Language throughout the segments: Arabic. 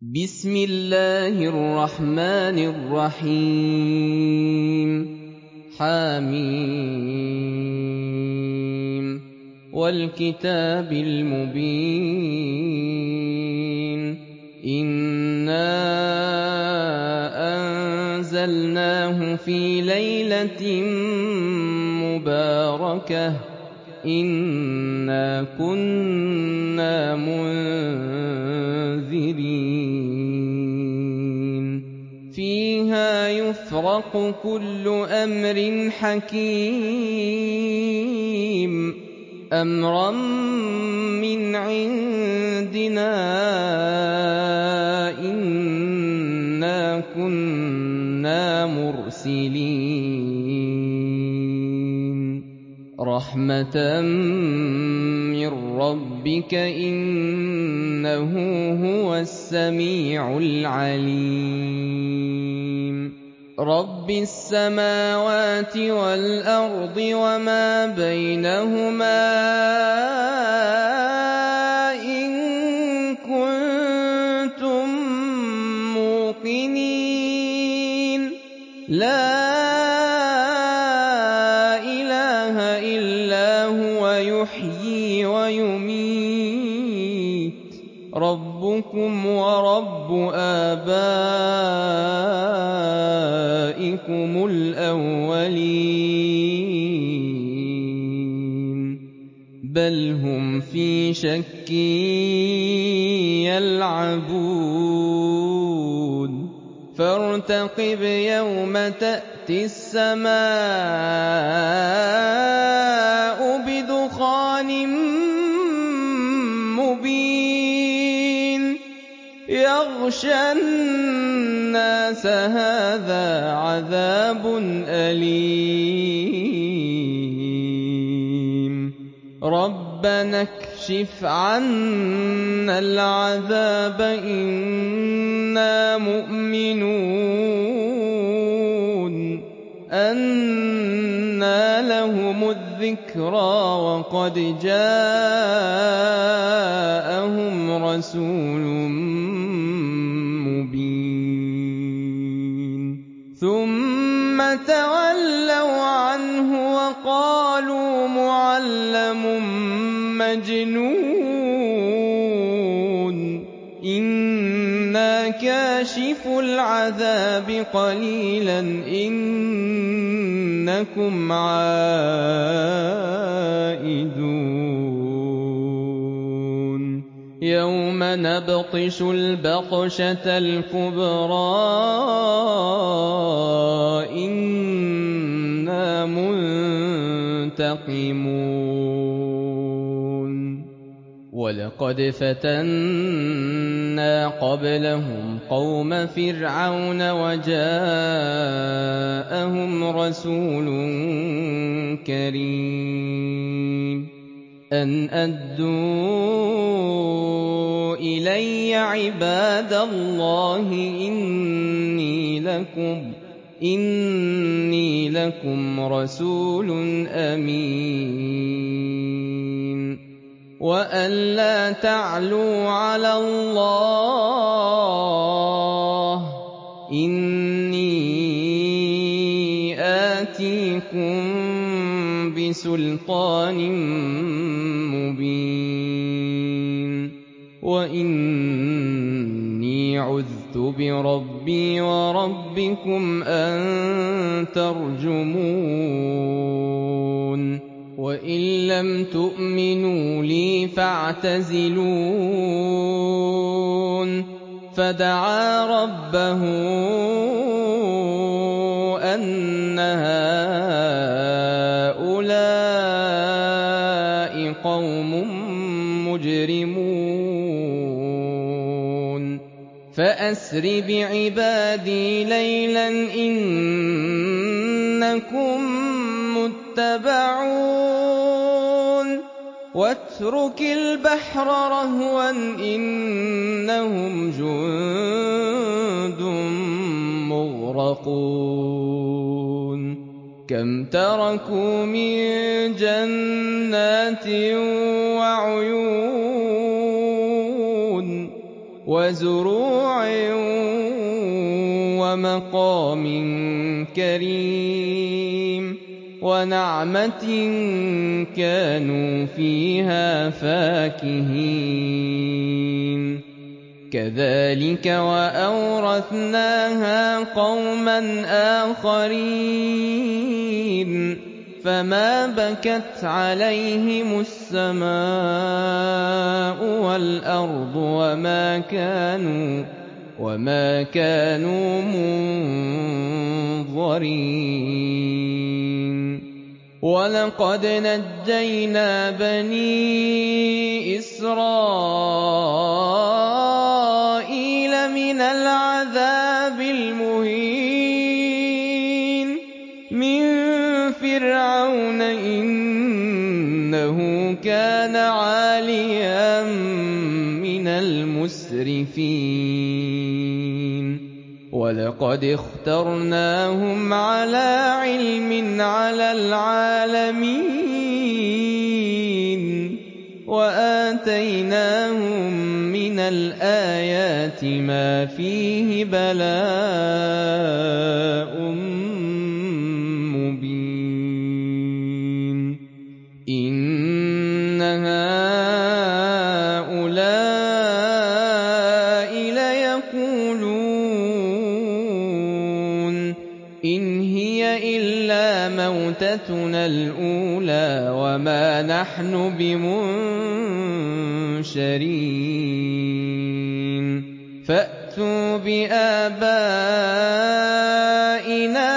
بسم الله الرحمن الرحيم حم والكتاب المبين إنا أنزلناه في ليلة مباركة إنا كنا منذرين فيها يفرق كل أمر حكيم أمرا من عندنا إنا كنا مرسلين رحمة من ربك إنه هو السميع العليم رب السماوات والأرض وما بينهما إن كنتم موقنين لا إله إلا هو يحيي ويميت ربكم ورب آبائكم الأولين بل هم في شك يلعبون فارتقب يوم تأتي السماء بدخان مبين يغشى الناس هذا عذاب أليم ربنا اكشف عنا العذاب إنا مؤمنون أنى لهم الذكرى وقد جاءهم رسول مبين ثم تولوا عنه وقالوا معلم مجنون إنا كاشف العذاب قليلا إنكم عائدون يوم نبطش البطشة الكبرى إنا منتقمون ولقد فتنا قبلهم قوم فرعون وجاءهم رسول كريم أن أدوا إلي عباد الله إني لكم رسول أمين وأن لا تعلوا على الله إني آتيكم بسلطان مبين وإني عذت بربي وربكم أن ترجمون وإن لم تؤمنوا لي فاعتزلون فدعا ربه أن هؤلاء قوم مجرمون فأسر بعبادي ليلا إنكم متبعون واترك البحر رهوا إنهم جند مغرقون كم تركوا من جنات وعيون وَزُرُوعٍ وَمَقَامٍ كَرِيمٍ وَنَعْمَةٍ كَانُوا فِيهَا فَاكِهِينَ كَذَٰلِكَ وَأَوْرَثْنَاهَا قَوْمًا آخَرِينَ فَمَا بَكَتْ عَلَيْهِمُ السَّمَاءُ وَالْأَرْضُ وَمَا كَانُوا مُنظَرِينَ وَلَقَدْ نَجَّيْنَا بَنِي إِسْرَائِيلَ مِنَ الْعَذَابِ الْمُهِينِ مِن فِرْعَوْنَ إِنَّهُ كَانَ عَالِيًا مِّنَ الْمُسْرِفِينَ وَلَقَدِ اخْتَرْنَاهُمْ عَلَىٰ عِلْمٍ عَلَى الْعَالَمِينَ وَآتَيْنَاهُم مِّنَ الْآيَاتِ مَا فِيهِ بَلَاءٌ مُّبِينٌ إِنَّ هَٰؤُلَاءِ لَيَقُولُونَ إِنْ هِيَ إِلَّا مَوْتَتُنَا الْأُولَىٰ وَمَا نَحْنُ بِمُنشَرِينَ فَأْتُوا بِآبَائِنَا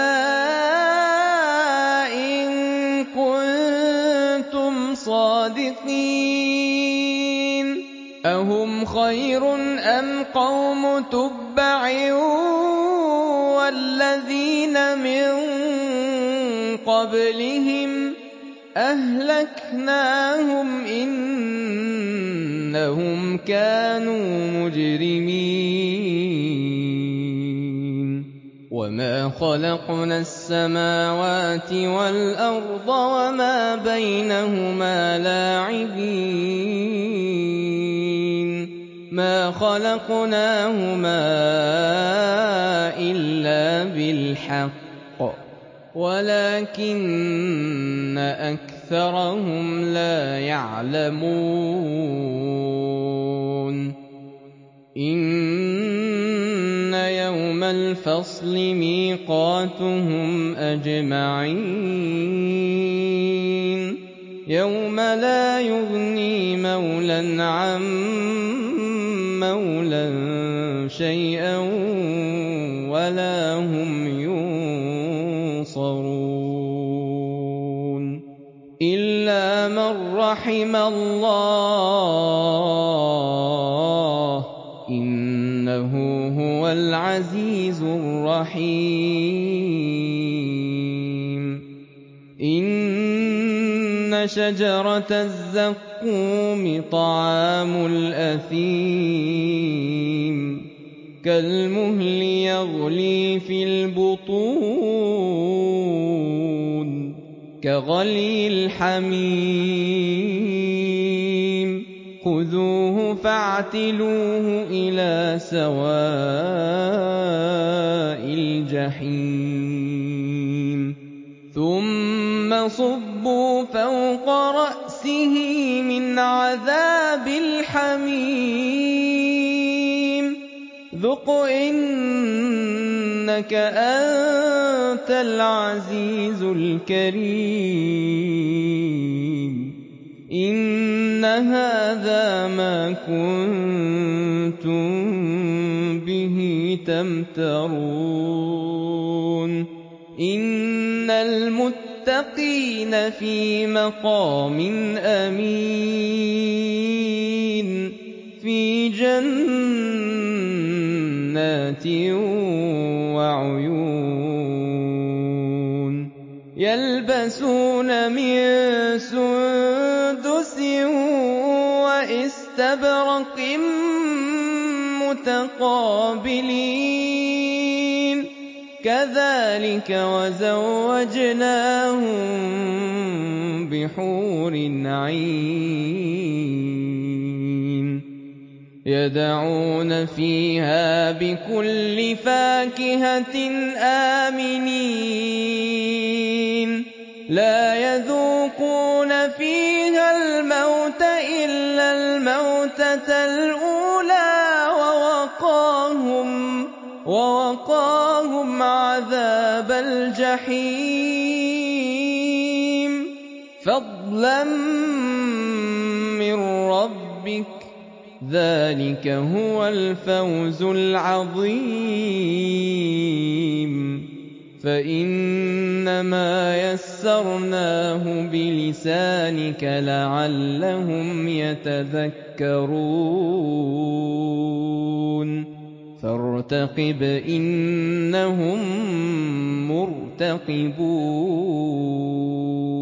إِن كُنتُمْ صَادِقِينَ أَهُمْ خَيْرٌ أَمْ قَوْمُ تُبَّعٍ وَالَّذِينَ مِن قَبْلِهِمْ أَهْلَكْنَاهُمْ إِنَّهُمْ كَانُوا مُجْرِمِينَ وَمَا خَلَقْنَا السَّمَاوَاتِ وَالْأَرْضَ وَمَا بَيْنَهُمَا لَاعِبِينَ مَا خَلَقْنَاهُمَا إِلَّا بِالْحَقِّ وَلَٰكِنَّ أَكْثَرَهُمْ لَا يَعْلَمُونَ إِنَّ يَوْمَ الْفَصْلِ مِيقَاتُهُمْ أَجْمَعِينَ يَوْمَ لَا يُغْنِي مَوْلًى عَن مَّوْلًى شَيْئًا وَلَا هُمْ يُنصَرُونَ إِلَّا مَن رَّحِمَ اللَّهُ إِنَّهُ هُوَ الْعَزِيزُ الرَّحِيمُ إِنَّ شَجَرَتَ الزَّقُّومِ طَعَامُ الْأَثِيمِ كَالْمُهْلِ يَغْلِي فِي الْبُطُونِ كَغَلْيِ الْحَمِيمِ خُذُوهُ فَاعْتِلُوهُ إِلَىٰ سَوَاءِ الْجَحِيمِ ثُمَّ صُبُّوا فَوْقَ رَأْسِهِ مِنْ عَذَابِ الْحَمِيمِ ذُقْ إِنَّكَ أَنتَ الْعَزِيزُ الْكَرِيمُ إِنَّ هَٰذَا مَا كُنتُم بِهِ تَمْتَرُونَ إِنَّ الْمُتَّقِينَ فِي مَقَامٍ أَمِينٍ فِي جَنَّاتٍ وَعُيُونٍ يَلْبَسُونَ مِن سُندُسٍ وَإِسْتَبْرَقٍ مُّتَقَابِلِينَ كَذَٰلِكَ وَزَوَّجْنَاهُم بِحُورٍ عِينٍ يَدْعُونَ فِيهَا بِكُلِّ فَاكِهَةٍ آمِنِينَ لَا يَذُوقُونَ فِيهَا الْمَوْتَ إِلَّا الْمَوْتَةَ الْأُولَىٰ وَوَقَاهُمْ عَذَابَ الْجَحِيمِ فَضْلًا مِّن رَّبِّكَ ۚ ذَٰلِكَ هُوَ الْفَوْزُ الْعَظِيمُ فَإِنَّمَا يَسَّرْنَاهُ بِلِسَانِكَ لَعَلَّهُمْ يَتَذَكَّرُونَ فَارْتَقِبْ إِنَّهُم مُّرْتَقِبُونَ